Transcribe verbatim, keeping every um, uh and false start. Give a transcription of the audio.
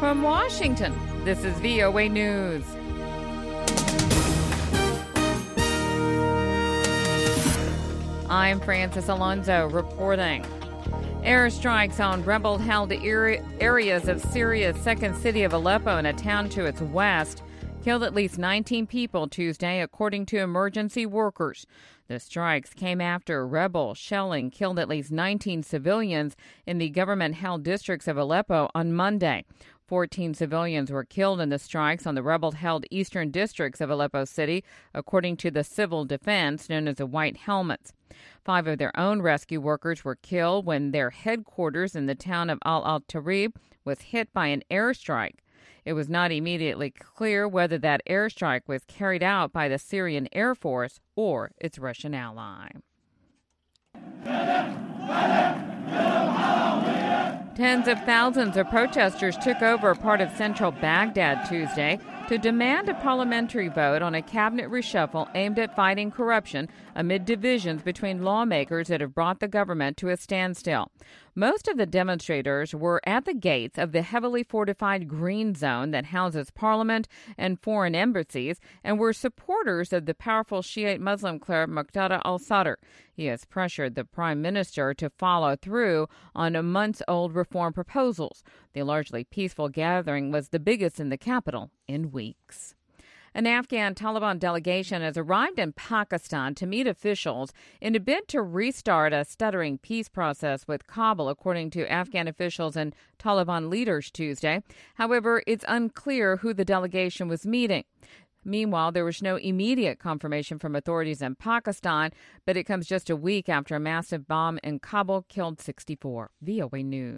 From Washington, this is V O A News. I'm Francis Alonso reporting. Airstrikes on rebel-held areas of Syria's second city of Aleppo and a town to its west killed at least nineteen people Tuesday, according to emergency workers. The strikes came after rebel shelling killed at least nineteen civilians in the government-held districts of Aleppo on Monday. Fourteen civilians were killed in the strikes on the rebel-held eastern districts of Aleppo City, according to the civil defense known as the White Helmets. Five of their own rescue workers were killed when their headquarters in the town of Al-Al-Tarib was hit by an airstrike. It was not immediately clear whether that airstrike was carried out by the Syrian Air Force or its Russian ally. Tens of thousands of protesters took over part of central Baghdad Tuesday to demand a parliamentary vote on a cabinet reshuffle aimed at fighting corruption amid divisions between lawmakers that have brought the government to a standstill. Most of the demonstrators were at the gates of the heavily fortified Green Zone that houses parliament and foreign embassies and were supporters of the powerful Shiite Muslim cleric Muqtada al-Sadr. He has pressured the prime minister to follow through on months-old reform proposals. The largely peaceful gathering was the biggest in the capital in weeks. An Afghan Taliban delegation has arrived in Pakistan to meet officials in a bid to restart a stuttering peace process with Kabul, according to Afghan officials and Taliban leaders Tuesday. However, it's unclear who the delegation was meeting. Meanwhile, there was no immediate confirmation from authorities in Pakistan, but it comes just a week after a massive bomb in Kabul killed sixty-four. V O A News.